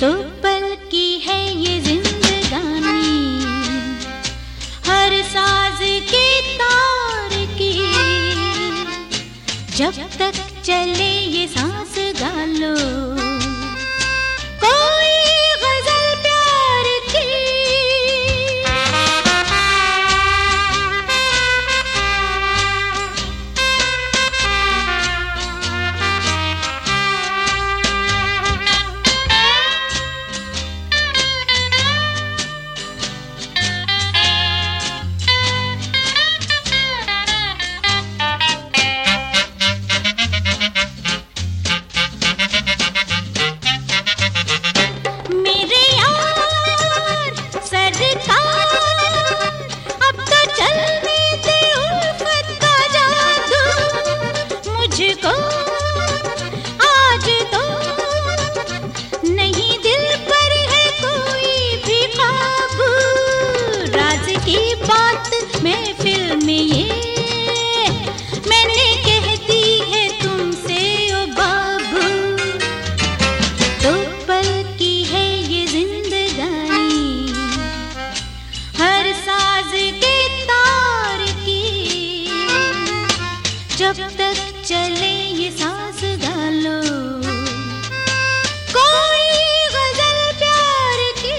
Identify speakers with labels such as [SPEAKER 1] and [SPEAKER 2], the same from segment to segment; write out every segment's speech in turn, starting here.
[SPEAKER 1] तो पल की है ये जिंदगानी, हर साज के तार की, जब तक चले ये सांस गालो कोई गजल प्यार की। महफिल में ये मैंने कह दी है तुमसे ओ बाबू, तो पल की है ये जिंदगानी, हर साज के तार की, जब तक चले ये सांस गालो कोई गजल प्यार की।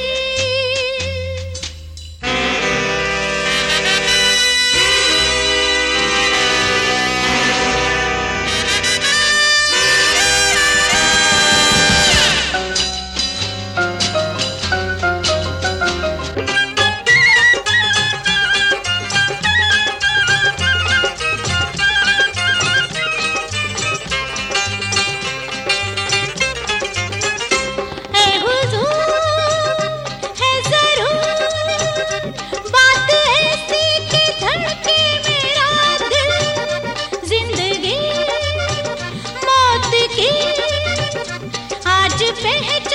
[SPEAKER 1] आज पहचान